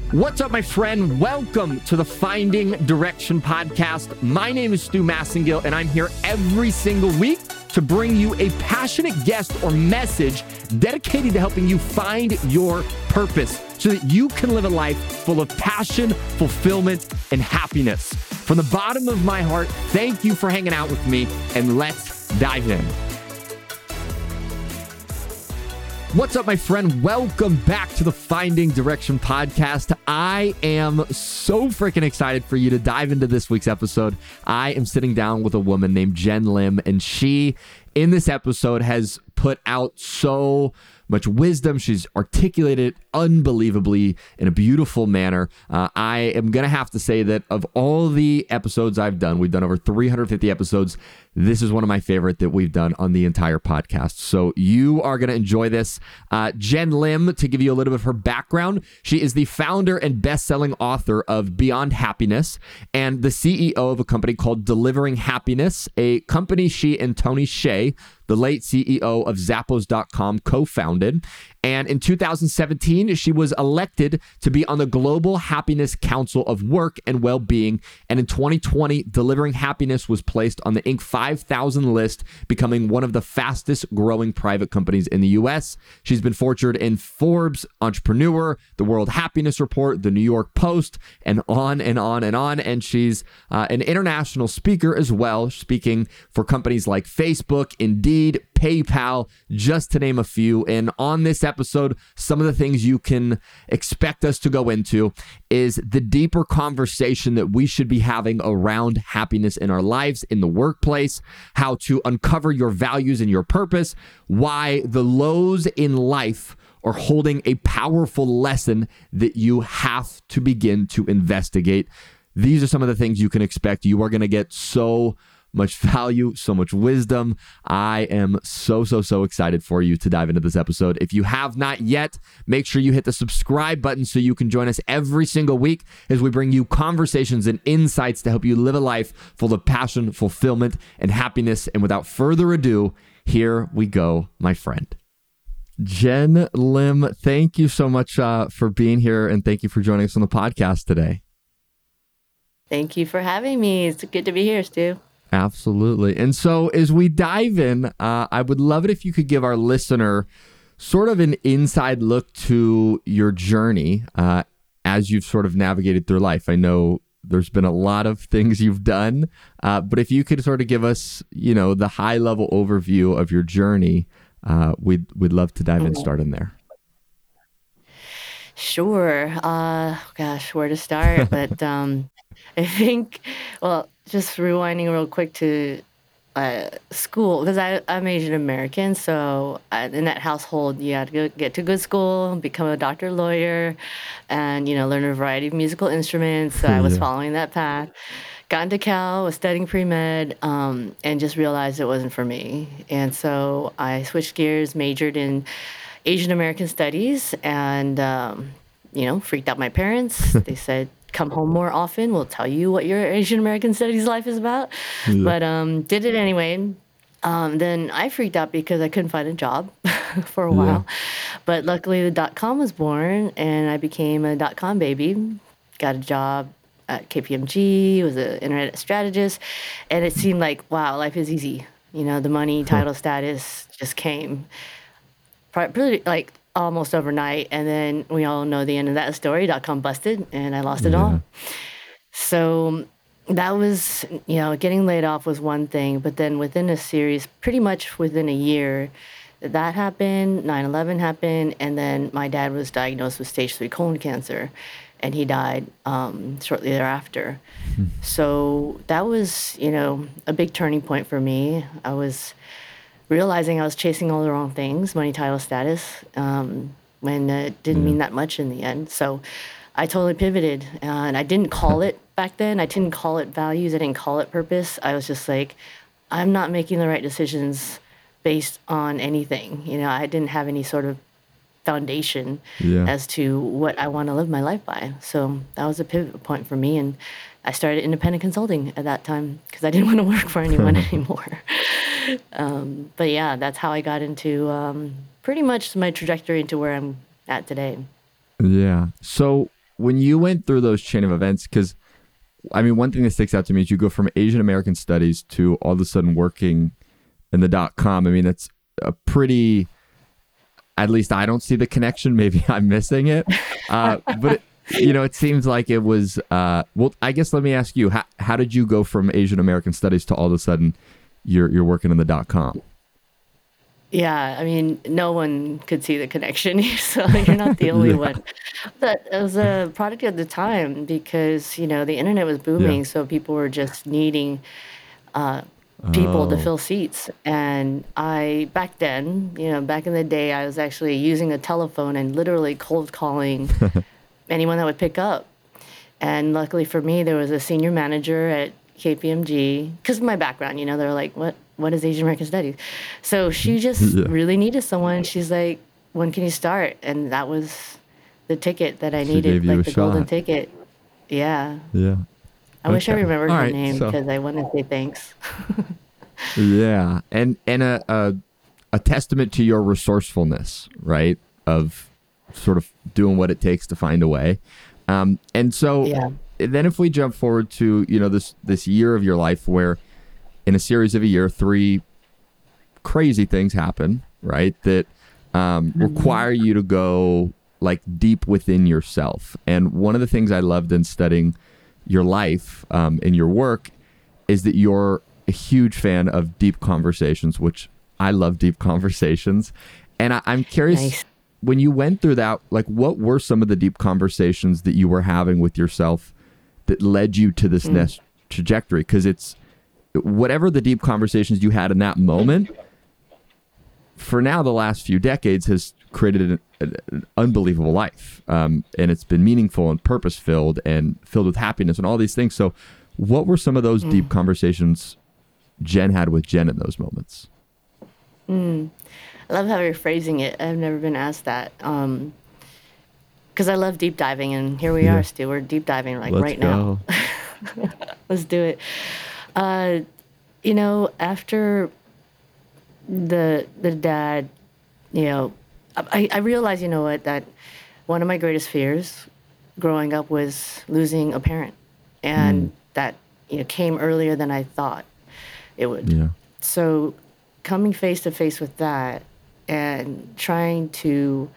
What's up, my friend? Welcome to the Finding Direction podcast. My name is Stu Massengill, and I'm here every single week to bring you a passionate guest or message dedicated to helping you find your purpose so that you can live a life full of passion, fulfillment, and happiness. From the bottom of my heart, thank you for hanging out with me, and let's dive in. What's up, my friend? Welcome back to the Finding Direction podcast. I am so freaking excited for you to dive into this week's episode. I am sitting down with a woman named Jen Lim, and she, in this episode, has put out so much wisdom. She's articulated unbelievably in a beautiful manner. I am going to have to say that of all the episodes I've done, we've done over 350 episodes. This is one of my favorite that we've done on the entire podcast. So you are going to enjoy this. Jen Lim, to give you a little bit of her background, she is the founder and best-selling author of Beyond Happiness and the CEO of a company called Delivering Happiness, a company she and Tony Hsieh, the late CEO of Zappos.com, co-founded. And in 2017, she was elected to be on the Global Happiness Council of Work and Well-Being. And in 2020, Delivering Happiness was placed on the Inc. 5000 list, becoming one of the fastest growing private companies in the US. She's been featured in Forbes, Entrepreneur, the World Happiness Report, the New York Post, and on and on and on. And she's an international speaker as well, speaking for companies like Facebook, Indeed, PayPal, just to name a few. And on this episode, some of the things you can expect us to go into is the deeper conversation that we should be having around happiness in our lives, in the workplace, how to uncover your values and your purpose, why the lows in life are holding a powerful lesson that you have to begin to investigate. These are some of the things you can expect. You are going to get so much value, so much wisdom. I am so excited for you to dive into this episode. If you have not yet, make sure you hit the subscribe button so you can join us every single week as we bring you conversations and insights to help you live a life full of passion, fulfillment, and happiness. And without further ado, here we go, my friend. Jen Lim, thank you so much for being here, and thank you for joining us on the podcast today. Thank you for having me. It's good to be here, Stu. Absolutely. And so as we dive in, I would love it if you could give our listener sort of an inside look to your journey as you've sort of navigated through life. I know there's been a lot of things you've done, but if you could sort of give us, the high level overview of your journey, we'd love to dive in, start in there. Sure. Gosh, where to start? But I think, just rewinding real quick to school, because I'm Asian American, so in that household, you had to get to good school, become a doctor, lawyer, and, learn a variety of musical instruments. So I was following that path. Got into Cal, was studying pre-med, and just realized it wasn't for me. And so I switched gears, majored in Asian American studies, and, freaked out my parents. They said, come home more often. We'll tell you what your Asian American studies life is about. Yeah. But did it anyway. Then I freaked out because I couldn't find a job for a while. But luckily the .com was born, and I became a .com baby. Got a job at KPMG, was an internet strategist, and it seemed like, wow, life is easy. The money, title, status just came pretty almost overnight. And then we all know the end of that story. .com busted, and I lost it all. So that was, getting laid off was one thing, but then within a series, pretty much within a year, that happened, 9/11 happened, and then my dad was diagnosed with stage 3 colon cancer, and he died shortly thereafter. So that was, a big turning point for me. I was realizing I was chasing all the wrong things, money, title, status, when it didn't mean that much in the end. So I totally pivoted, and I didn't call it back then. I didn't call it values. I didn't call it purpose. I was just like, I'm not making the right decisions based on anything. I didn't have any sort of foundation as to what I want to live my life by. So that was a pivot point for me. And I started independent consulting at that time because I didn't want to work for anyone anymore. But yeah, that's how I got into pretty much my trajectory into where I'm at today. Yeah. So when you went through those chain of events, because I mean, one thing that sticks out to me is you go from Asian American studies to all of a sudden working in the .com. I mean, that's a pretty, at least I don't see the connection. Maybe I'm missing it. But it seems like it was, well, I guess let me ask you, how did you go from Asian American studies to all of a sudden you're working in the .com? Yeah, I mean, no one could see the connection, so you're not the only one. But it was a product at the time because, the internet was booming, so people were just needing people to Oh, fill seats. And back then, back in the day, I was actually using a telephone and literally cold calling anyone that would pick up. And luckily for me, there was a senior manager at KPMG, because of my background, they're like, what is Asian American Studies? So she just yeah. really needed someone. She's like, when can you start? And that was the ticket that I She needed, gave you like a the golden shot. ticket. Yeah. Yeah. I wish I Okay. remembered All her right. name So because I want to say thanks. yeah, and a testament to your resourcefulness, right? Of sort of doing what it takes to find a way. And so Yeah. then if we jump forward to, this year of your life where in a series of a year, 3 crazy things happen, right? That require you to go like deep within yourself. And one of the things I loved in studying your life and your work is that you're a huge fan of deep conversations, which I love deep conversations. And I'm curious, Nice. when you went through that, like what were some of the deep conversations that you were having with yourself that led you to this next trajectory? Because it's whatever the deep conversations you had in that moment, for now, the last few decades has created an unbelievable life. And it's been meaningful and purpose-filled and filled with happiness and all these things. So what were some of those deep conversations Jen had with Jen in those moments? I love how you're phrasing it. I've never been asked that. Because I love deep diving, and here we Yeah. are, Stu. We're deep diving like Let's right now. go. Let's do it. After the dad, I realized, that one of my greatest fears growing up was losing a parent, and that came earlier than I thought it would. Yeah. So coming face to face with that and trying to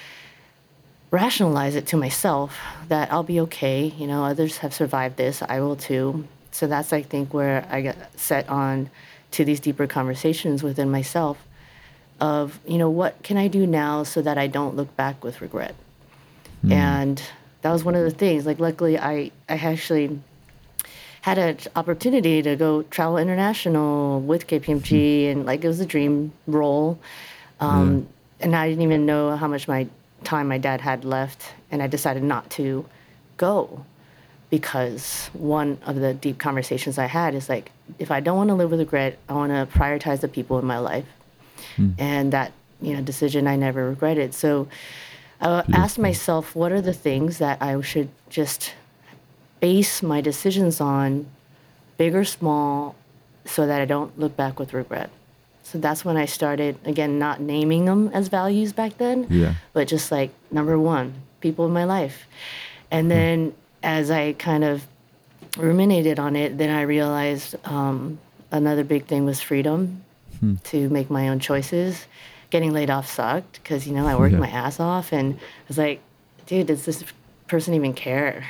rationalize it to myself that I'll be okay. Others have survived this. I will too. So that's, I think, where I got set on to these deeper conversations within myself of, what can I do now so that I don't look back with regret? And that was one of the things. Like, luckily, I actually had an opportunity to go travel international with KPMG, and like it was a dream role. And I didn't even know how much time my dad had left, and I decided not to go because one of the deep conversations I had is like, if I don't want to live with regret, I want to prioritize the people in my life. And that decision I never regretted. So I asked myself, what are the things that I should just base my decisions on, big or small, so that I don't look back with regret. So that's when I started, again, not naming them as values back then, Yeah. but just like, number one, people in my life. And then as I kind of ruminated on it, then I realized another big thing was freedom to make my own choices. Getting laid off sucked because, I worked Yeah. my ass off, and I was like, dude, does this person even care?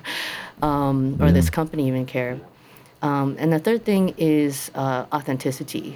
Or this company even care? And the third thing is authenticity.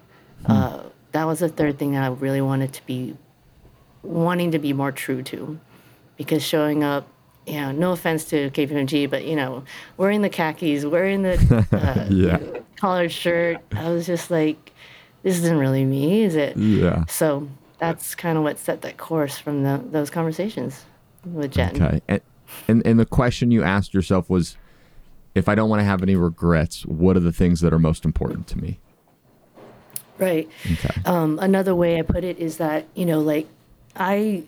That was the third thing that I really wanting to be more true to, because showing up, no offense to KPMG, but wearing the khakis, wearing the Yeah. collared shirt, I was just like, this isn't really me, is it? Yeah. So that's kind of what set that course from those conversations with Jen. Okay. And the question you asked yourself was, if I don't want to have any regrets, what are the things that are most important to me? Right. Okay. Another way I put it is that, I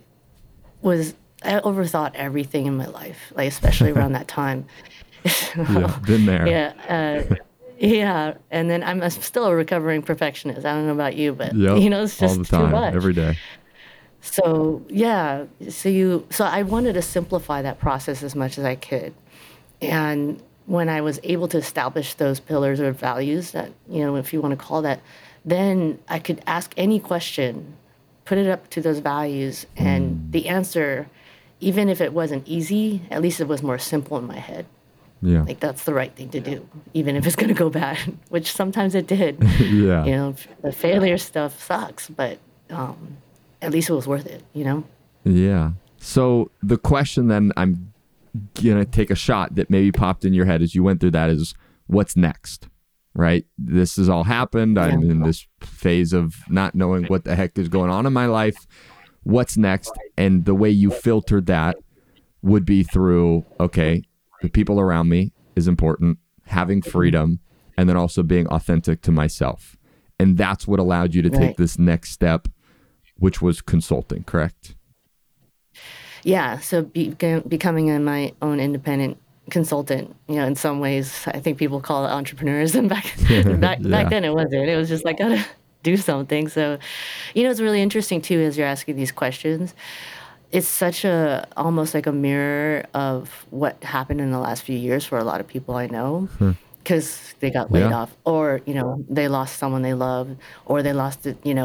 overthought everything in my life, like especially around that time. Yeah. Been there. Yeah. Yeah. And then I'm still a recovering perfectionist. I don't know about you, but, Yep. it's All just the too time. much. Every day. So yeah, so I wanted to simplify that process as much as I could. And when I was able to establish those pillars or values that, if you want to call that, then I could ask any question, put it up to those values, and Mm. the answer, even if it wasn't easy, at least it was more simple in my head. Yeah. Like that's the right thing to do, even if it's going to go bad, which sometimes it did. Yeah. The failure stuff sucks, but at least it was worth it. Yeah. So the question then I'm going to take a shot that maybe popped in your head as you went through that is what's next, right? This has all happened. Yeah. I'm in this phase of not knowing what the heck is going on in my life. What's next? And the way you filtered that would be through, okay, the people around me is important, having freedom, and then also being authentic to myself. And that's what allowed you to take Right. this next step, which was consulting, correct? Yeah, so becoming my own independent consultant, in some ways, I think people call it entrepreneurs, and back back Yeah. back then it wasn't. It was just like gotta do something. So, it's really interesting too as you're asking these questions. It's such a almost like a mirror of what happened in the last few years for a lot of people I know. Huh. Because they got laid Yeah. off, or they lost someone they loved, or they lost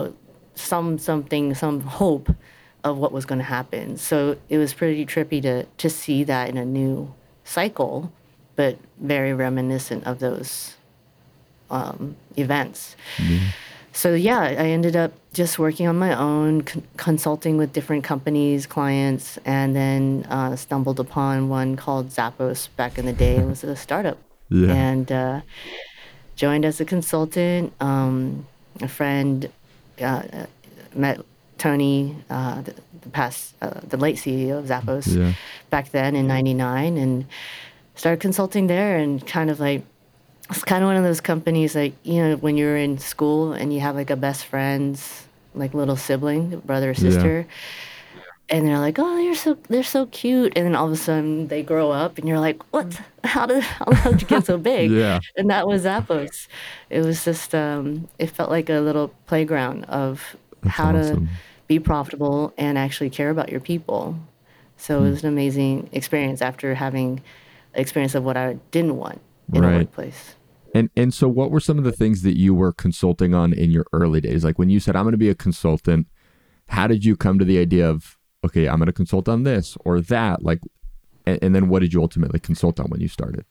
some hope of what was going to happen. So it was pretty trippy to see that in a new cycle, but very reminiscent of those events. So yeah, I ended up just working on my own, consulting with different companies, clients, and then stumbled upon one called Zappos back in the day. It was a startup, Yeah. and joined as a consultant. A friend met Tony, the late CEO of Zappos, Yeah. back then in '99, and started consulting there. And kind of like it's kind of one of those companies like when you're in school and you have like a best friend's like little sibling, brother or Yeah. sister, and they're like, oh, they're so cute, and then all of a sudden they grow up, and you're like, what? How did you get so big? Yeah. And that was Zappos. It was just it felt like a little playground of That's how to awesome. be profitable and actually care about your people. So it was an amazing experience after having experience of what I didn't want in a Right. workplace. And so what were some of the things that you were consulting on in your early days? Like when you said, I'm going to be a consultant, how did you come to the idea of, okay, I'm going to consult on this or that? Like, and then what did you ultimately consult on when you started?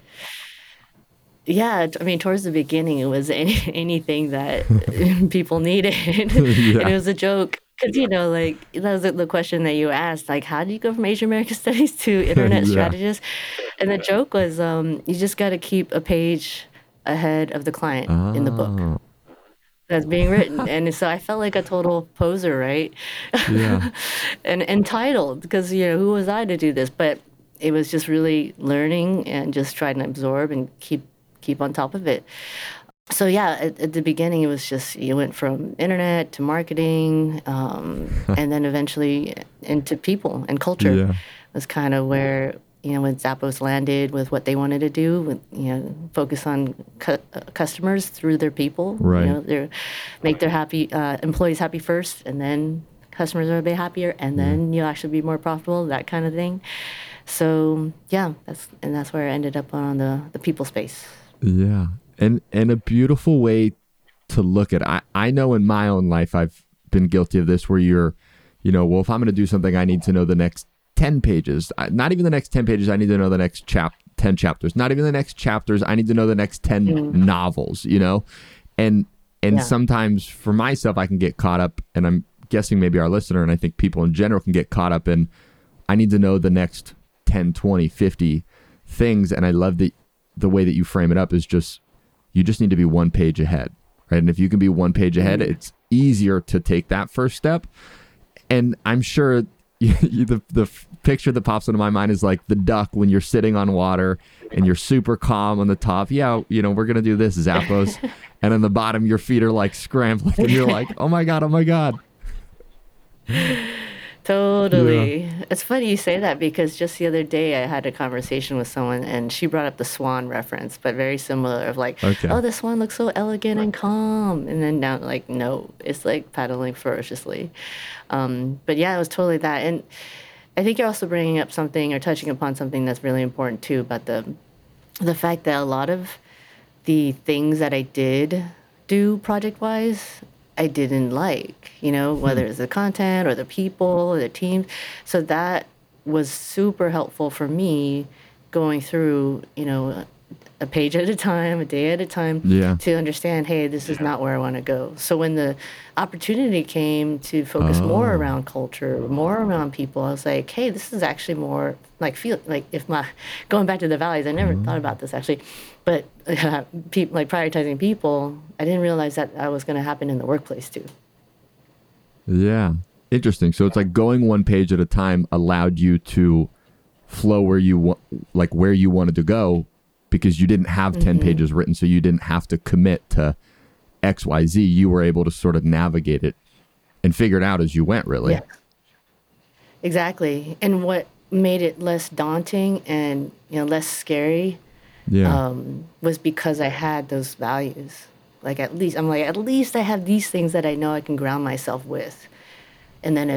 Yeah, I mean, towards the beginning, it was anything that people needed. And Yeah. it was a joke because, like, that was the question that you asked, like, how do you go from Asian American studies to internet Yeah. strategist? And the joke was, you just got to keep a page ahead of the client in the book Oh, that's being written. And so I felt like a total poser, right? yeah. And entitled because, who was I to do this? But it was just really learning and just trying to absorb and keep on top of it. So yeah, at the beginning, it was just you went from internet to marketing, and then eventually into people and culture. Yeah. Was kind of where when Zappos landed with what they wanted to do, with focus on customers through their people. Right. Make their happy employees happy first, and then customers will be happier, and then you'll actually be more profitable. That kind of thing. So yeah, that's where I ended up on the people space. Yeah. And a beautiful way to look at it. I know in my own life, I've been guilty of this where you're, well, if I'm going to do something, I need to know the next 10 pages, not even the next 10 pages. I need to know the next 10 chapters, not even the next chapters. I need to know the next 10 novels, and Yeah. sometimes for myself, I can get caught up, and I'm guessing maybe our listener, and I think people in general can get caught up in, I need to know the next 10, 20, 50 things. And I love that the way that you frame it up is just, you just need to be one page ahead, right? And if you can be one page ahead, it's easier to take that first step. And I'm sure the picture that pops into my mind is like the duck when you're sitting on water and you're super calm on the top. Yeah, we're going to do this, Zappos. And on the bottom, your feet are like scrambling and you're like, oh my God, oh my God. Yeah. Totally. It's funny you say that because just the other day I had a conversation with someone and she brought up the swan reference, but very similar of like, Okay. oh, the swan looks so elegant and calm. And then now like, no, it's like paddling ferociously. But yeah, it was totally that. And I think you're also bringing up something or touching upon something that's really important too about the fact that a lot of the things that I did do project wise, I didn't like, Hmm. whether it's the content or the people or the team. So that was super helpful for me going through, a page at a time, a day at a time Yeah. to understand, hey, this is not where I want to go. So when the opportunity came to focus more Oh. around culture, more around people, I was like, hey, this is actually more like feel like if my going back to the values, I never thought Oh. about this actually, but people like prioritizing people, I didn't realize that was going to happen in the workplace too. Yeah. Interesting. So it's like going one page at a time allowed you to flow where you want, like where you wanted to go, because you didn't have 10 Hmm. pages written. So you didn't have to commit to XYZ. You were able to sort of navigate it and figure it out as you went, really. Yeah, exactly. And what made it less daunting and less scary Yeah. was because I had those values. Like at least I have these things that I know I can ground myself with, and then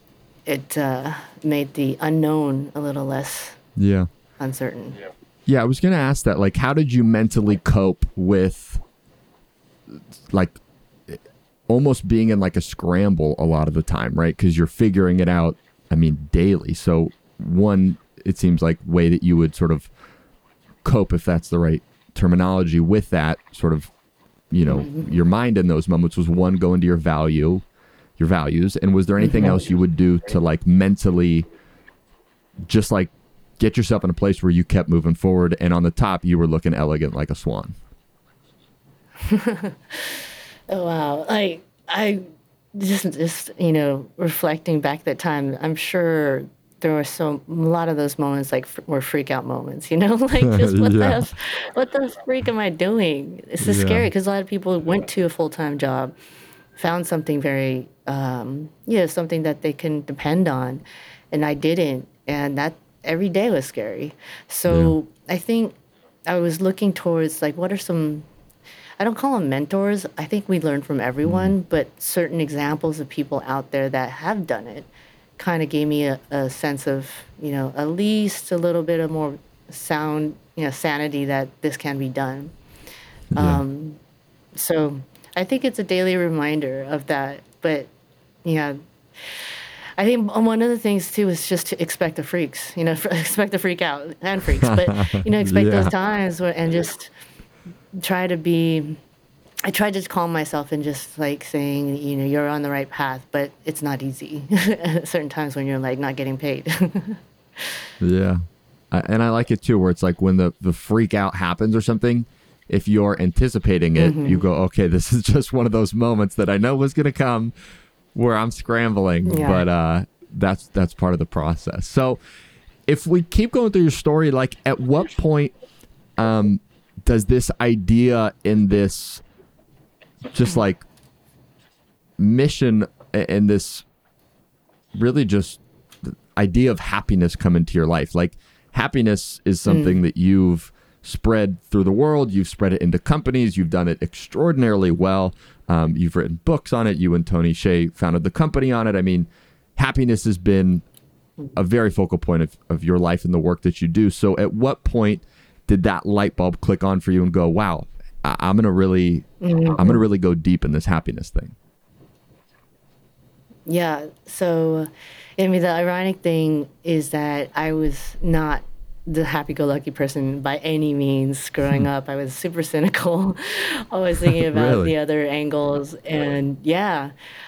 it made the unknown a little less Yeah. uncertain. Yeah. I was going to ask that. Like, how did you mentally cope with like almost being in like a scramble a lot of the time, right? Because you're figuring it out, I mean, daily. So, one, it seems like way that you would sort of cope, if that's the right terminology, with that sort of, your mind in those moments was one, go into your values. And was there anything else you would do to like mentally just like get yourself in a place where you kept moving forward and on the top you were looking elegant like a swan? Oh wow! Like I just reflecting back that time, I'm sure there were a lot of those moments like were freak out moments. Like just Yeah. what the freak am I doing? It's just Yeah. scary because a lot of people went to a full time job, found something very something that they can depend on, and I didn't, and that every day was scary. Yeah. So I think I was looking towards like what are some, I don't call them mentors. I think we learn from Mm. everyone, but certain examples of people out there that have done it kind of gave me a sense of, at least a little bit of more sound, sanity that this can be done. Yeah. So I think it's a daily reminder of that. But yeah, I think one of the things too is just to expect the freaks, expect the freak out and freaks, but, expect those Yeah. times and just try to be I tried to calm myself and just like saying, you're on the right path, but it's not easy at certain times when you're like not getting paid. Yeah. And I like it too, where it's like when the freak out happens or something, if you're anticipating it, you Hmm. go, okay, this is just one of those moments that I know was going to come where I'm scrambling, Yeah. but that's part of the process. So if we keep going through your story, like at what point does this idea in this just like mission and this really just idea of happiness come into your life? Like happiness is Mm. something that you've spread through the world. You've spread it into companies. You've done it extraordinarily well. You've written books on it. You and Tony Hsieh founded the company on it. I mean, happiness has been a very focal point of your life and the work that you do. So at what point did that light bulb click on for you and go, wow, I'm gonna really go deep in this happiness thing? Yeah. So, I mean, the ironic thing is that I was not the happy-go-lucky person by any means growing up. I was super cynical, always thinking about Really? the other angles, and yeah.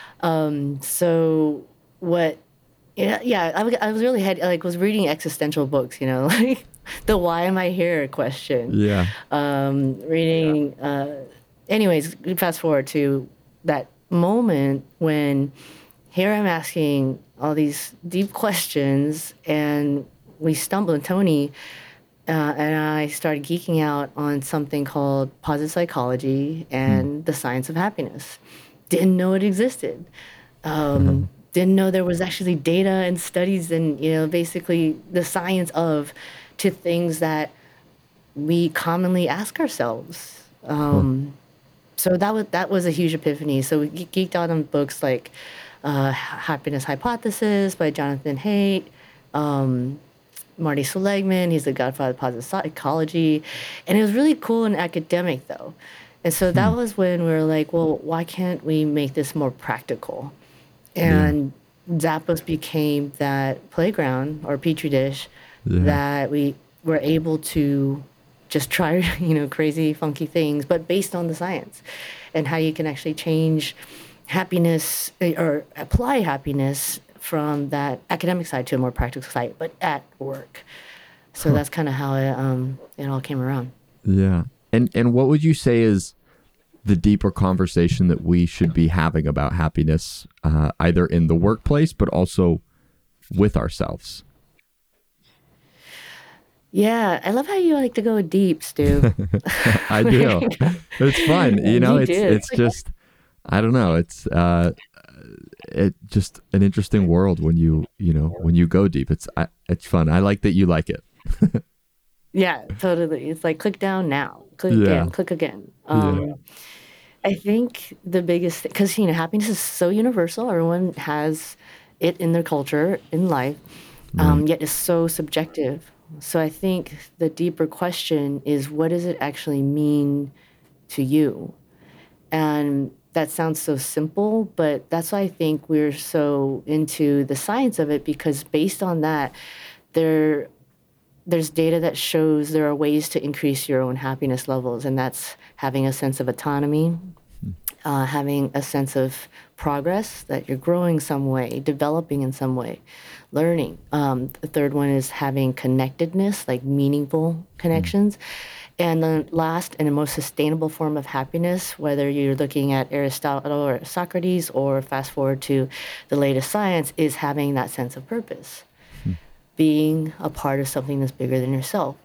So what? Yeah, yeah. I was really like was reading existential books, like the "Why am I here?" question. Yeah. Reading. Anyways, fast forward to that moment when here I'm asking all these deep questions, and we stumbled. And Tony and I started geeking out on something called positive psychology Hmm. and the science of happiness. Didn't know it existed. didn't know there was actually data and studies and, basically the science to things that we commonly ask ourselves. So that was a huge epiphany. So we geeked out on books like Happiness Hypothesis by Jonathan Haidt, Marty Seligman, he's the godfather of positive psychology. And it was really cool and academic, though. And so that was when we were like, well, why can't we make this more practical? And Zappos became that playground or petri dish that we were able to just try, crazy, funky things, but based on the science and how you can actually change happiness or apply happiness from that academic side to a more practical side, but at work. So that's kind of how it all came around. Yeah. And what would you say is the deeper conversation that we should be having about happiness, either in the workplace, but also with ourselves? Yeah, I love how you like to go deep, Stu. I do. It's fun. It's just, I don't know. It's just an interesting world when you go deep. It's fun. I like that you like it. Yeah, totally. It's like click down now, click again. I think the biggest thing, because happiness is so universal. Everyone has it in their culture, in life, yet it's so subjective. So I think the deeper question is, what does it actually mean to you? And that sounds so simple, but that's why I think we're so into the science of it, because based on that, there's data that shows there are ways to increase your own happiness levels, and that's having a sense of autonomy, having a sense of progress, that you're growing some way, developing in some way, learning. The third one is having connectedness, like meaningful connections. And the last and the most sustainable form of happiness, whether you're looking at Aristotle or Socrates or fast forward to the latest science, is having that sense of purpose, being a part of something that's bigger than yourself.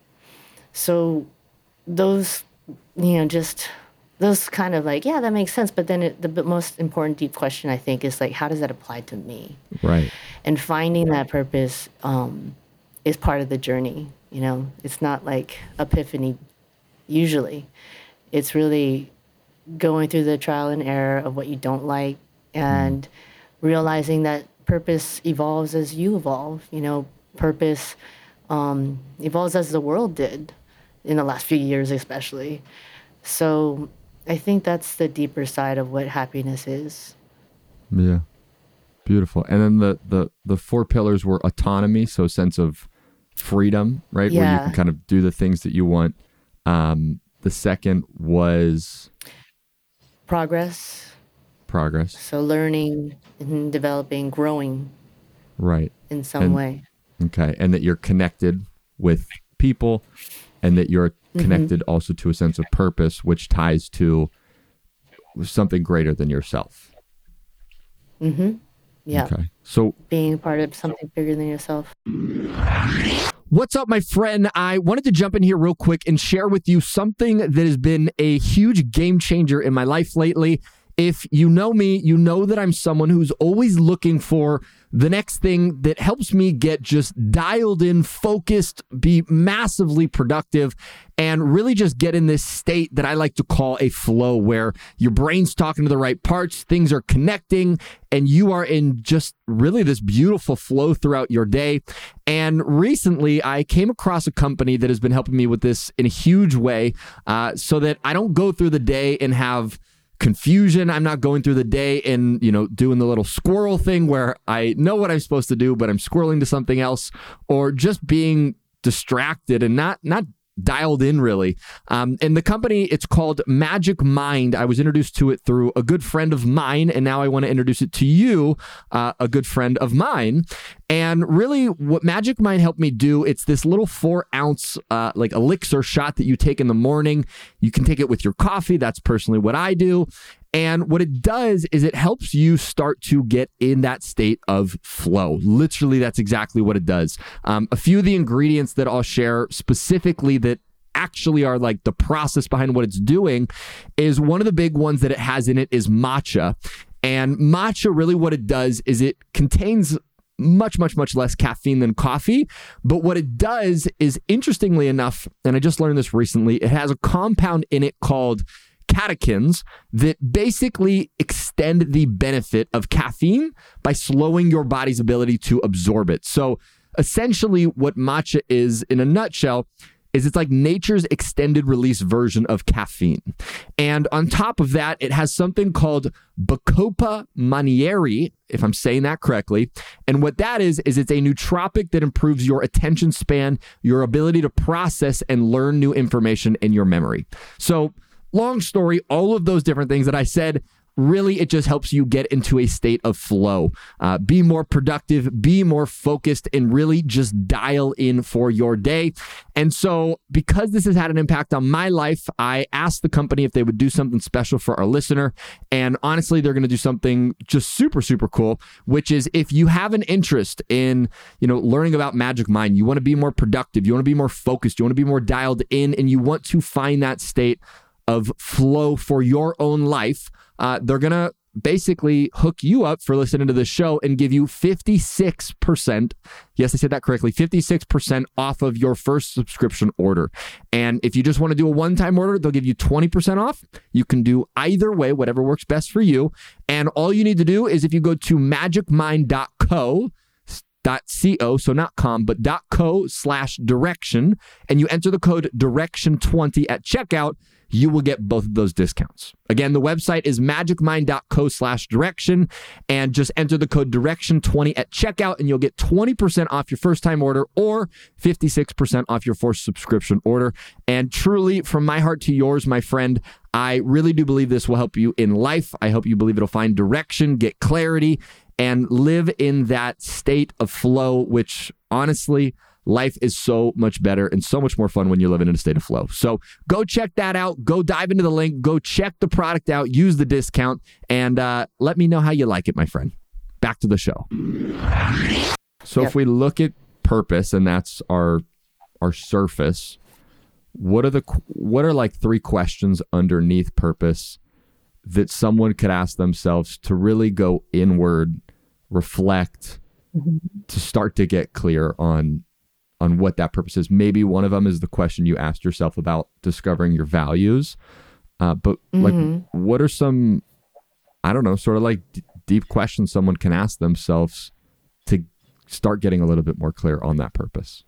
So those, just those kind of like, yeah, that makes sense. But then the most important deep question, I think, is like, how does that apply to me? Right. And finding that purpose is part of the journey. It's not like epiphany. Usually, it's really going through the trial and error of what you don't like and realizing that purpose evolves as you evolve. Purpose evolves as the world did in the last few years, especially. So I think that's the deeper side of what happiness is. Yeah. Beautiful. And then the four pillars were autonomy, so a sense of freedom, right? Yeah. Where you can kind of do the things that you want. The second was progress. So learning and developing, growing. Right. In some way. Okay. And that you're connected with people and that you're connected also to a sense of purpose, which ties to something greater than yourself. Yeah. Okay. So being a part of something bigger than yourself. What's up, my friend? I wanted to jump in here real quick and share with you something that has been a huge game changer in my life lately. If you know me, you know that I'm someone who's always looking for the next thing that helps me get just dialed in, focused, be massively productive, and really just get in this state that I like to call a flow, where your brain's talking to the right parts, things are connecting, and you are in just really this beautiful flow throughout your day. And recently, I came across a company that has been helping me with this in a huge way, so that I don't go through the day and have confusion. I'm not going through the day and, doing the little squirrel thing where I know what I'm supposed to do, but I'm squirreling to something else, or just being distracted and not dialed in really. And the company, it's called Magic Mind. I was introduced to it through a good friend of mine, and now I want to introduce it to you, a good friend of mine. And really what Magic Mind helped me do, it's this little 4-ounce like elixir shot that you take in the morning. You can take it with your coffee. That's personally what I do. And what it does is it helps you start to get in that state of flow. Literally, that's exactly what it does. A few of the ingredients that I'll share specifically that actually are like the process behind what it's doing is one of the big ones that it has in it is matcha. And matcha, really what it does is it contains much, much, much less caffeine than coffee. But what it does is, interestingly enough, and I just learned this recently, it has a compound in it called catechins that basically extend the benefit of caffeine by slowing your body's ability to absorb it. So essentially what matcha is, in a nutshell, is it's like nature's extended release version of caffeine. And on top of that, it has something called Bacopa monnieri, if I'm saying that correctly. And what that is it's a nootropic that improves your attention span, your ability to process and learn new information in your memory. So long story, all of those different things that I said, really, it just helps you get into a state of flow, be more productive, be more focused, and really just dial in for your day. And so because this has had an impact on my life, I asked the company if they would do something special for our listener. And honestly, they're going to do something just super, super cool, which is if you have an interest in, learning about Magic Mind, you want to be more productive, you want to be more focused, you want to be more dialed in, and you want to find that state of flow for your own life, they're going to basically hook you up for listening to the show and give you 56%. Yes, I said that correctly. 56% off of your first subscription order. And if you just want to do a one-time order, they'll give you 20% off. You can do either way, whatever works best for you. And all you need to do is if you go to magicmind.co, so not com, but .co/direction, and you enter the code direction20 at checkout, you will get both of those discounts. Again, the website is magicmind.co/direction, and just enter the code direction20 at checkout and you'll get 20% off your first time order or 56% off your first subscription order. And truly, from my heart to yours, my friend, I really do believe this will help you in life. I hope you believe it'll find direction, get clarity, and live in that state of flow, which honestly, life is so much better and so much more fun when you're living in a state of flow. So go check that out. Go dive into the link. Go check the product out. Use the discount. And let me know how you like it, my friend. Back to the show. So if we look at purpose, and that's our surface, what are like 3 questions underneath purpose that someone could ask themselves to really go inward, reflect, to start to get clear on what that purpose is? Maybe one of them is the question you asked yourself about discovering your values. But like, what are some, I don't know, sort of like deep questions someone can ask themselves to start getting a little bit more clear on that purpose?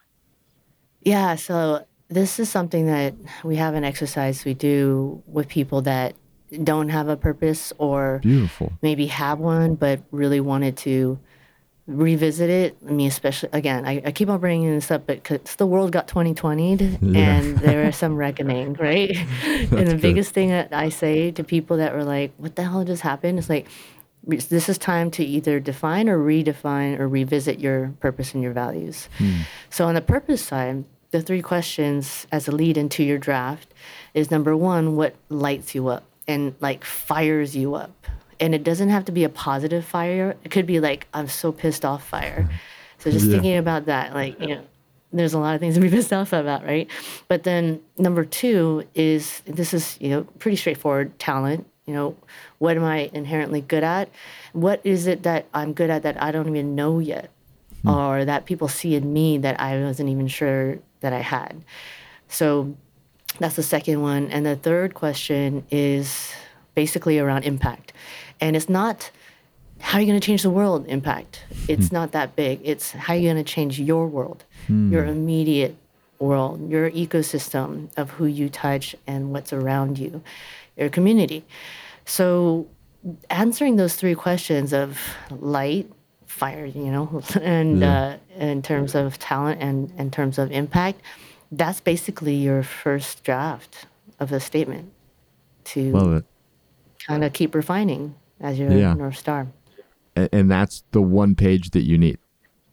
Yeah. So this is something that we have an exercise we do with people that don't have a purpose or maybe have one, but really wanted to revisit it. I mean, especially, again, I keep on bringing this up, but because the world got 2020'd and there is some reckoning, right? And the biggest thing that I say to people that were like, what the hell just happened? It's like, this is time to either define or redefine or revisit your purpose and your values. So on the purpose side, the 3 questions as a lead into your draft is, number 1, what lights you up and like fires you up? And it doesn't have to be a positive fire. It could be like, I'm so pissed off fire. So just thinking about that, like, there's a lot of things to be pissed off about, right? But then number 2 is, this is, pretty straightforward, talent. What am I inherently good at? What is it that I'm good at that I don't even know yet? Or that people see in me that I wasn't even sure that I had? So that's the second one. And the third question is basically around impact. And it's not how are you going to change the world impact. It's not that big. It's how you're going to change your world, your immediate world, your ecosystem of who you touch and what's around you, your community. So answering those 3 questions of light, fire, and in terms of talent and in terms of impact, that's basically your first draft of a statement to kind of keep refining as your North Star. And that's the one page that you need,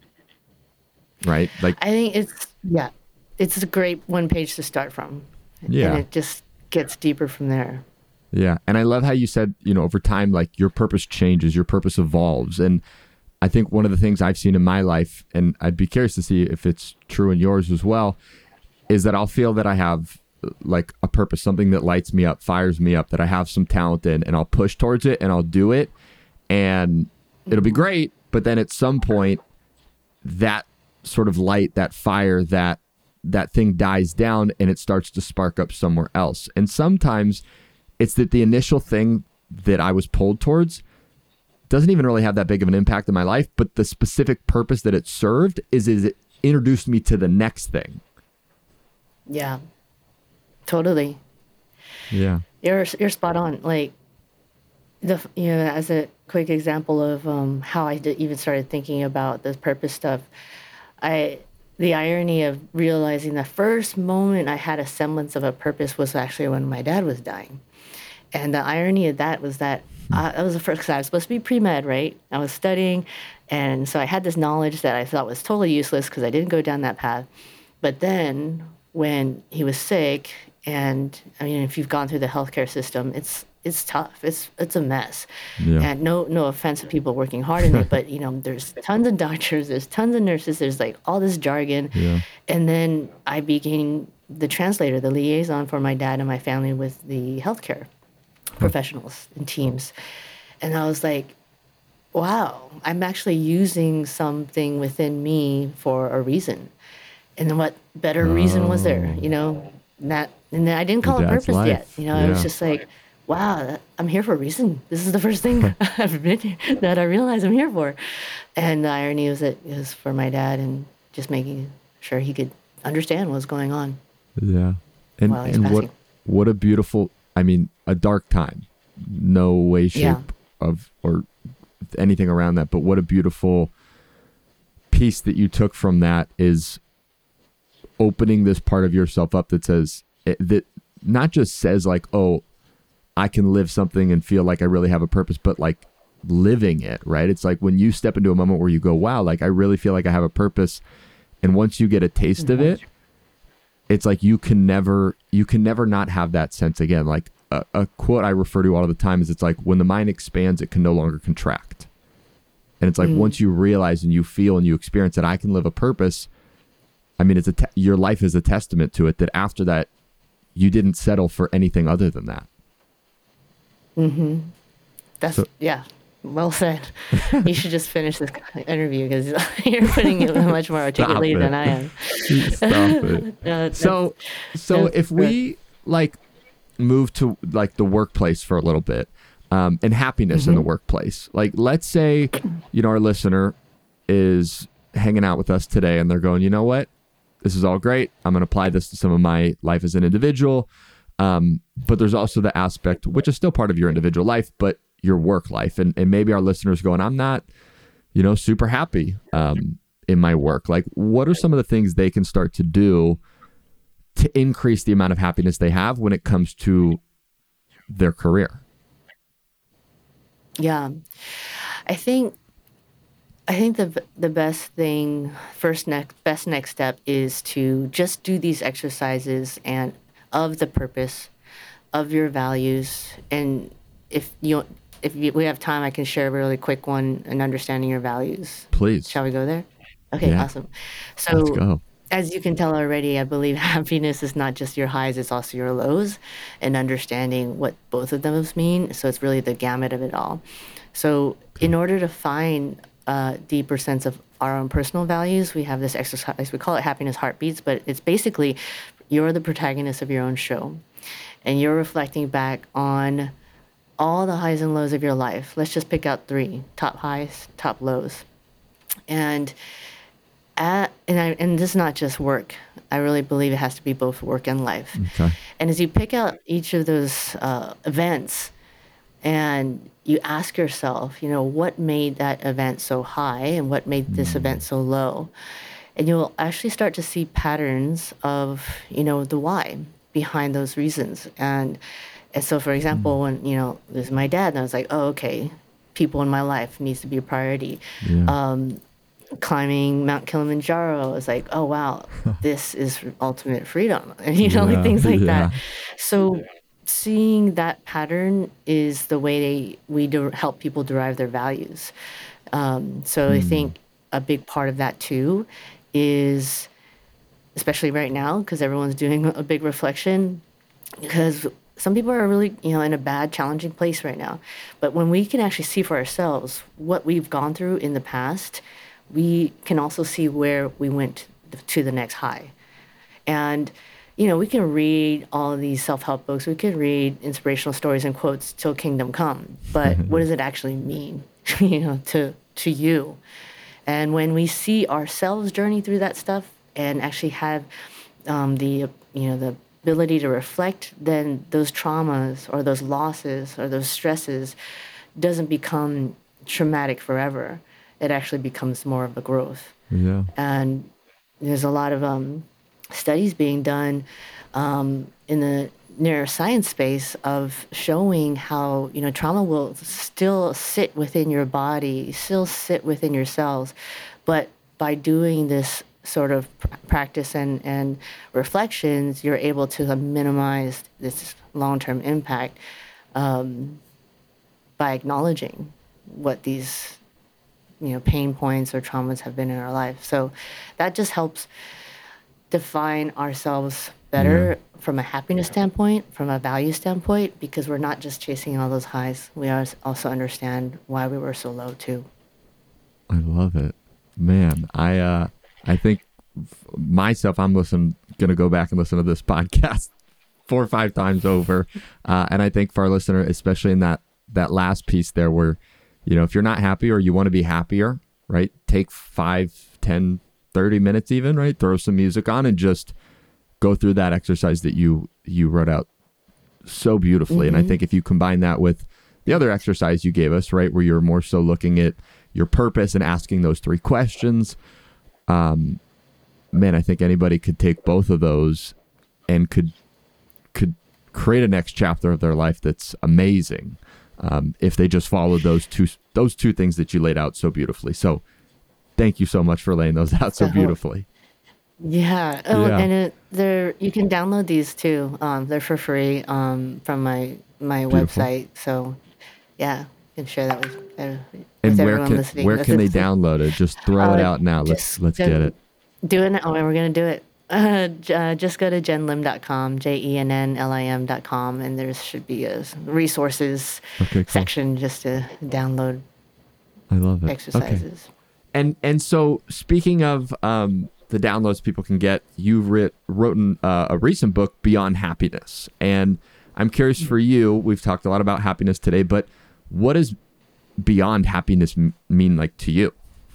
right? Like, I think it's a great one page to start from. Yeah. And it just gets deeper from there. Yeah. And I love how you said, over time, like your purpose changes, your purpose evolves. And I think one of the things I've seen in my life, and I'd be curious to see if it's true in yours as well, is that I'll feel that I have like a purpose, something that lights me up, fires me up, that I have some talent in, and I'll push towards it and I'll do it and it'll be great. But then at some point, that sort of light, that fire, that thing dies down and it starts to spark up somewhere else. And sometimes it's that the initial thing that I was pulled towards doesn't even really have that big of an impact in my life, but the specific purpose that it served is it introduced me to the next thing. Yeah, totally. Yeah. You're spot on. Like as a quick example of how I even started thinking about this purpose stuff, the irony of realizing the first moment I had a semblance of a purpose was actually when my dad was dying. And the irony of that was that that was the first, because I was supposed to be pre-med, right? I was studying, and so I had this knowledge that I thought was totally useless because I didn't go down that path. But then when he was sick, and I mean, if you've gone through the healthcare system, it's tough. It's a mess. Yeah. And no offense to people working hard in it, but there's tons of doctors, there's tons of nurses, there's like all this jargon. Yeah. And then I became the translator, the liaison for my dad and my family with the healthcare professionals and teams. And I was like, wow, I'm actually using something within me for a reason. And then what better reason was there? And then I didn't call it Dad's purpose life. yet. I was just like, wow, I'm here for a reason. This is the first thing I've been here that I realized I'm here for. And the irony was that it was for my dad and just making sure he could understand what was going on. Yeah. while he's And passing. what a beautiful, I mean, a dark time. No way, shape Yeah. of or anything around that, but what a beautiful piece that you took from that is opening this part of yourself up that says that not just says like, oh, I can live something and feel like I really have a purpose, but like living it, right? It's like when you step into a moment where you go, wow, like I really feel like I have a purpose. And once you get a taste of it, it's like you can never not have that sense again. Like a quote I refer to all the time is it's like when the mind expands, it can no longer contract. And it's like once you realize and you feel and you experience that I can live a purpose, I mean, it's your life is a testament to it, that after that, you didn't settle for anything other than that. That's, yeah, well said. You should just finish this interview because you're putting it much more articulately than I am. Stop it. No, So if we like move to like the workplace for a little bit, and happiness in the workplace, like let's say, our listener is hanging out with us today and they're going, you know what? This is all great. I'm going to apply this to some of my life as an individual. But there's also the aspect, which is still part of your individual life, but your work life. And maybe our listeners going, I'm not, super happy in my work. Like, what are some of the things they can start to do to increase the amount of happiness they have when it comes to their career? Yeah, I think the best thing, best next step is to just do these exercises and of the purpose of your values. And if we have time, I can share a really quick one in understanding your values. Please. Shall we go there? Okay, Yeah. awesome. Let's So go. as you can tell already, I believe happiness is not just your highs, it's also your lows, and understanding what both of them mean. So it's really the gamut of it all. So in order to find a deeper sense of our own personal values, we have this exercise. We call it happiness heartbeats, but it's basically you're the protagonist of your own show. And you're reflecting back on all the highs and lows of your life. Let's just pick out 3 top highs, top lows. And this is not just work. I really believe it has to be both work and life. Okay. And as you pick out each of those events and you ask yourself, what made that event so high and what made this event so low? And you'll actually start to see patterns of, the why behind those reasons. And so, for example, when, this is my dad, and I was like, oh, okay, people in my life needs to be a priority. Yeah. Climbing Mount Kilimanjaro is like, oh, wow, this is ultimate freedom. And, Yeah, things like yeah. that. So seeing that pattern is the way we help people derive their values. So I think a big part of that, too, is especially right now, because everyone's doing a big reflection, because some people are really, in a bad, challenging place right now. But when we can actually see for ourselves what we've gone through in the past, we can also see where we went to the next high. And, we can read all of these self-help books. We can read inspirational stories and quotes till kingdom come. But what does it actually mean, to you? And when we see ourselves journey through that stuff and actually have the ability to reflect, then those traumas or those losses or those stresses doesn't become traumatic forever. It actually becomes more of a growth. Yeah. And there's a lot of studies being done in the neuroscience space of showing how trauma will still sit within your body, still sit within your cells, but by doing this sort of practice and reflections, you're able to minimize this long-term impact by acknowledging what these pain points or traumas have been in our life. So that just helps define ourselves better from a happiness standpoint, from a value standpoint, because we're not just chasing all those highs. We also understand why we were so low too. I love it, man. I think myself, I'm gonna go back and listen to this podcast 4 or 5 times over, and I think for our listener, especially in that last piece there, where if you're not happy or you want to be happier, right? Take 5, 10, 30 minutes even, right? Throw some music on and just go through that exercise that you wrote out so beautifully. And I think if you combine that with the other exercise you gave us, right, where you're more so looking at your purpose and asking those 3 questions, man, I think anybody could take both of those and could create a next chapter of their life that's amazing, if they just followed those two things that you laid out so beautifully. So thank you so much for laying those out so beautifully. Yeah. Oh, yeah. And you can download these too. They're for free from my website. So yeah, I can share that with everyone listening. Where can they download it? Just throw it out now. Let's get it. Doing it. Oh, and we're going to do it. Just go to jennlim.com, JENNLIM.com, and there should be a resources section just to download. I love it. Exercises. Okay. And so speaking of the downloads people can get, you've written a recent book, Beyond Happiness. And I'm curious for you, we've talked a lot about happiness today, but what does beyond happiness mean like to you?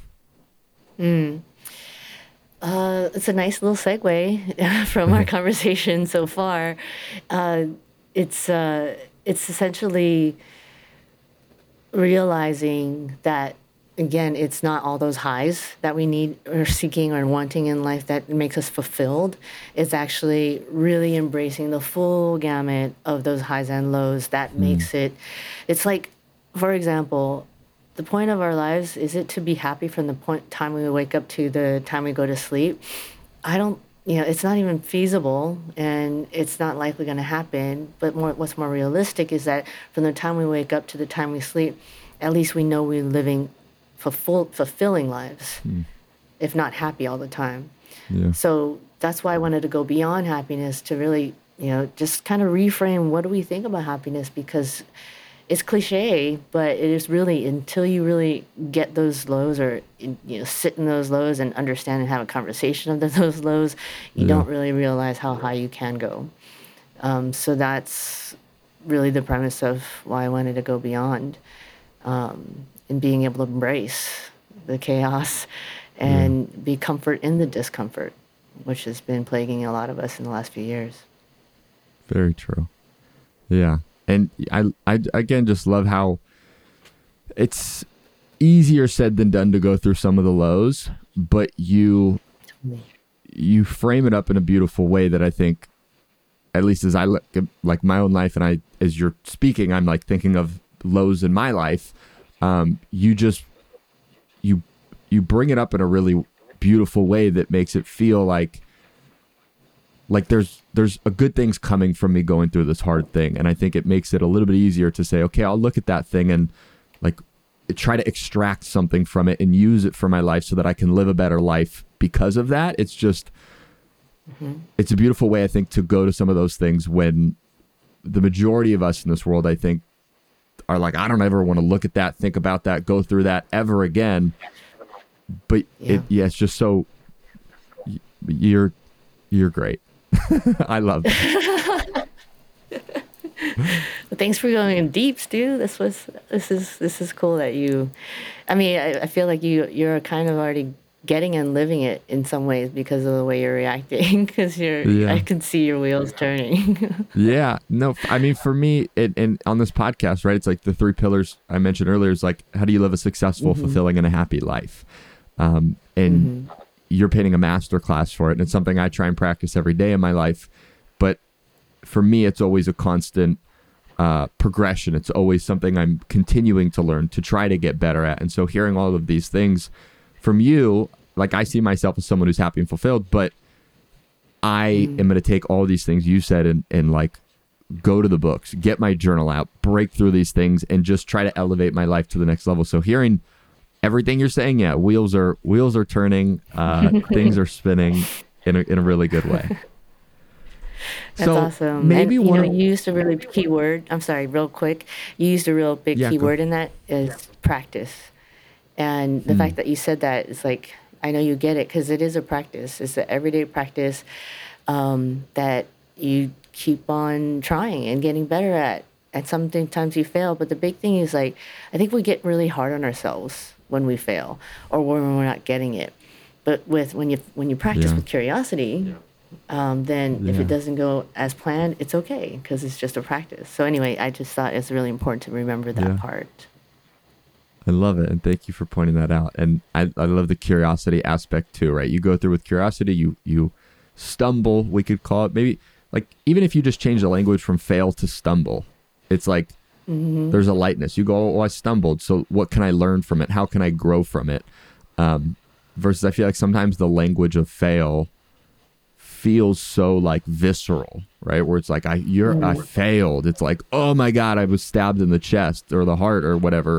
It's a nice little segue from our conversation so far. It's essentially realizing that, again, it's not all those highs that we need or seeking or wanting in life that makes us fulfilled. It's actually really embracing the full gamut of those highs and lows that makes it's like, for example, the point of our lives, is it to be happy from the time we wake up to the time we go to sleep? It's not even feasible, and it's not likely going to happen. But what's more realistic is that from the time we wake up to the time we sleep, at least we know we're living fulfilling lives, if not happy all the time. Yeah. So that's why I wanted to go beyond happiness to really, just kind of reframe what do we think about happiness, because it's cliche, but it is really, until you really get those lows or sit in those lows and understand and have a conversation of those lows, you don't really realize how high you can go. So that's really the premise of why I wanted to go beyond, and being able to embrace the chaos and be comfort in the discomfort, which has been plaguing a lot of us in the last few years. Very true. Yeah. And I again just love how it's easier said than done to go through some of the lows, but you frame it up in a beautiful way that I think, at least as I look at like my own life, and as you're speaking, I'm like thinking of lows in my life. You bring it up in a really beautiful way that makes it feel like there's a good things coming from me going through this hard thing. And I think it makes it a little bit easier to say, okay, I'll look at that thing and like try to extract something from it and use it for my life so that I can live a better life because of that. It's just, it's a beautiful way, I think, to go to some of those things when the majority of us in this world, I think, are like, I don't ever want to look at that, think about that, go through that ever again. But it's just so you're great. I love that. Well, thanks for going in deep, Stu. This is cool that you. I mean, I feel like you're kind of already getting and living it in some ways because of the way you're reacting. Because I can see your wheels turning. Yeah, no, I mean, for me, and on this podcast, right? It's like the 3 pillars I mentioned earlier is like, how do you live a successful, fulfilling, and a happy life? And you're painting a masterclass for it, and it's something I try and practice every day in my life. But for me, it's always a constant progression. It's always something I'm continuing to learn, to try to get better at. And so hearing all of these things from you, like, I see myself as someone who's happy and fulfilled, but I am going to take all these things you said and like go to the books, get my journal out, break through these things, and just try to elevate my life to the next level. So hearing everything you're saying, yeah, wheels are turning, things are spinning in a really good way. That's awesome. Maybe and, you used a really key word. I'm sorry, real quick. You used a real big key word in that is practice. And the fact that you said that is like, I know you get it because it is a practice. It's an everyday practice that you keep on trying and getting better at. And sometimes you fail, but the big thing is like, I think we get really hard on ourselves when we fail or when we're not getting it. But when you practice with curiosity, then if it doesn't go as planned, it's okay because it's just a practice. So anyway, I just thought it's really important to remember that part. I love it. And thank you for pointing that out. And I love the curiosity aspect too, right? You go through with curiosity, you stumble, we could call it, maybe like, even if you just change the language from fail to stumble, it's like, there's a lightness. You go, oh, I stumbled. So what can I learn from it? How can I grow from it? Versus I feel like sometimes the language of fail feels so like visceral, right? Where it's like, I failed. It's like, oh my God, I was stabbed in the chest or the heart or whatever.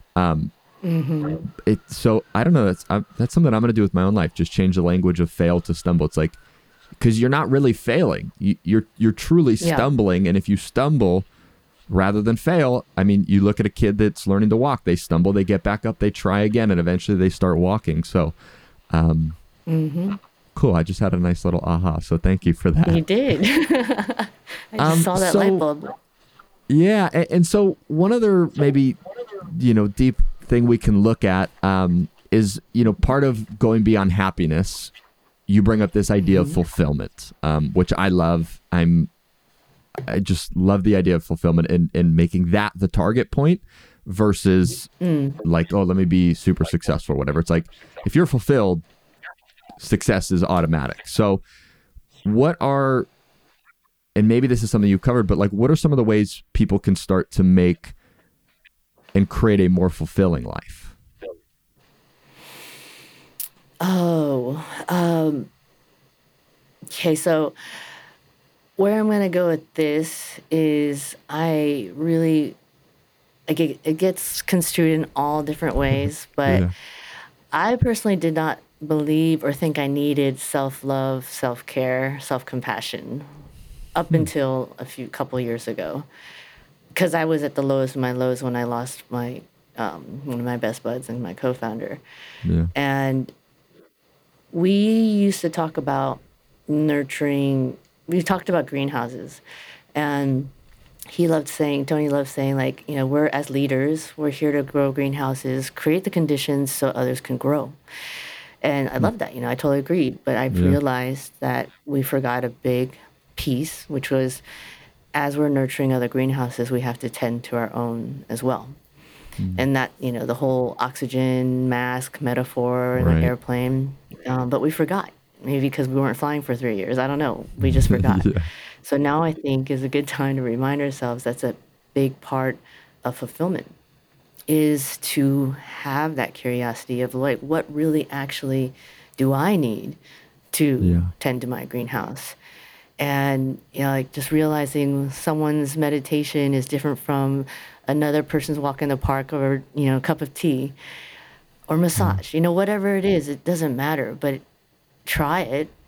So I don't know. That's something I'm going to do with my own life. Just change the language of fail to stumble. It's like, because you're not really failing. You're truly stumbling. And if you stumble rather than fail, I mean, you look at a kid that's learning to walk. They stumble, they get back up, they try again, and eventually they start walking. So, cool. I just had a nice little aha. So thank you for that. You did. I just saw that light bulb. Yeah. And so one other maybe, deep thing we can look at is, part of going beyond happiness. You bring up this idea of fulfillment, which I love. I just love the idea of fulfillment and making that the target point versus like, oh, let me be super successful or whatever. It's like, if you're fulfilled, success is automatic. So and maybe this is something you've covered, but like, what are some of the ways people can start to make and create a more fulfilling life? Okay. So where I'm going to go with this is it gets construed in all different ways, but I personally did not believe or think I needed self-love, self-care, self-compassion up until couple years ago, because I was at the lowest of my lows when I lost my one of my best buds and my co-founder. And we used to talk about nurturing. We talked about greenhouses, and Tony loved saying, like, we're as leaders, we're here to grow greenhouses, create the conditions so others can grow. And I love that, I totally agreed. But I realized that we forgot a big piece, which was, as we're nurturing other greenhouses, we have to tend to our own as well. And that, the whole oxygen mask metaphor in the airplane, but we forgot. Maybe because we weren't flying for 3 years. I don't know. We just forgot. So now I think is a good time to remind ourselves that's a big part of fulfillment, is to have that curiosity of like, what really actually do I need to tend to my greenhouse? And, like just realizing someone's meditation is different from another person's walk in the park or, a cup of tea or massage, whatever it is, it doesn't matter, but try it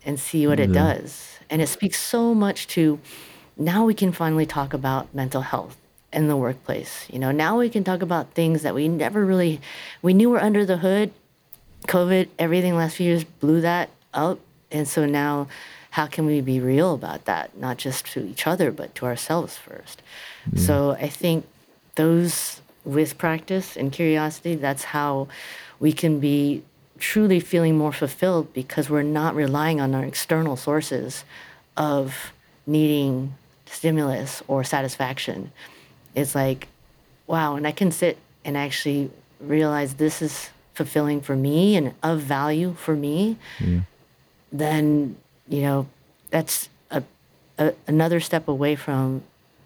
and see what it does. And it speaks so much to now we can finally talk about mental health in the workplace. Now we can talk about things that we never really, we knew were under the hood. COVID, everything last few years blew that up. And so now how can we be real about that? Not just to each other, but to ourselves first. So I think those with practice and curiosity, that's how we can be truly feeling more fulfilled, because we're not relying on our external sources of needing stimulus or satisfaction. It's like, wow, and I can sit and actually realize this is fulfilling for me and of value for me, then, that's another step away from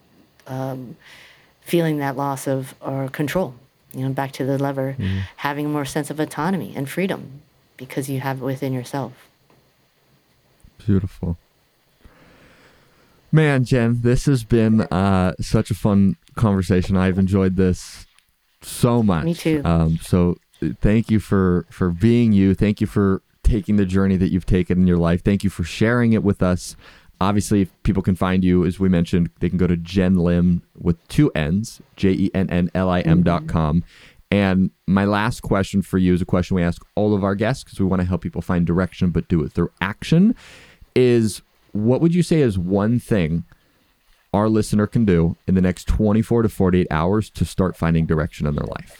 feeling that loss of or control. Back to the lever, having more sense of autonomy and freedom because you have it within yourself. Beautiful. Man, Jen, this has been such a fun conversation. I've enjoyed this so much. Me too. So thank you for being you. Thank you for taking the journey that you've taken in your life. Thank you for sharing it with us. Obviously, if people can find you, as we mentioned, they can go to Jen Lim with 2 N's, JENNLIM.com. And my last question for you is a question we ask all of our guests because we want to help people find direction, but do it through action, is what would you say is one thing our listener can do in the next 24 to 48 hours to start finding direction in their life?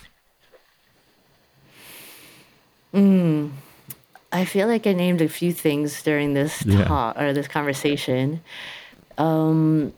I feel like I named a few things during this talk or this conversation. How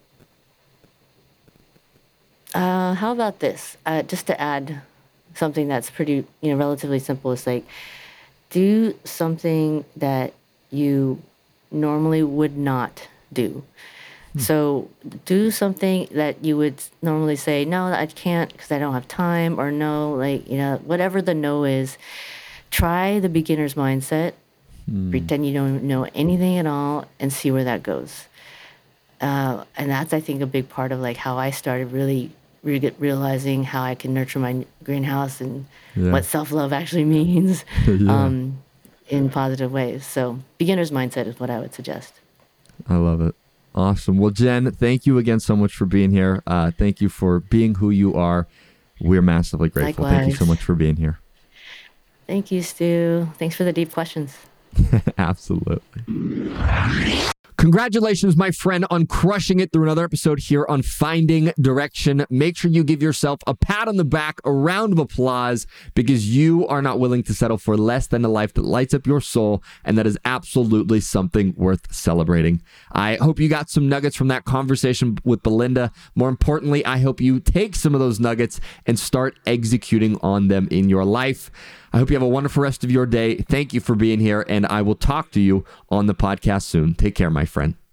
about this? Just to add something that's pretty, relatively simple. It's like, do something that you normally would not do. So do something that you would normally say, no, I can't because I don't have time, or no, whatever the no is. Try the beginner's mindset, pretend you don't know anything at all, and see where that goes. And that's, I think, a big part of how I started really realizing how I can nurture my greenhouse and what self-love actually means in positive ways. So beginner's mindset is what I would suggest. I love it. Awesome. Well, Jen, thank you again so much for being here. Thank you for being who you are. We're massively grateful. Likewise. Thank you so much for being here. Thank you, Stu. Thanks for the deep questions. Absolutely. Congratulations, my friend, on crushing it through another episode here on Finding Direction. Make sure you give yourself a pat on the back, a round of applause, because you are not willing to settle for less than a life that lights up your soul, and that is absolutely something worth celebrating. I hope you got some nuggets from that conversation with Belinda. More importantly, I hope you take some of those nuggets and start executing on them in your life. I hope you have a wonderful rest of your day. Thank you for being here, and I will talk to you on the podcast soon. Take care, my friend.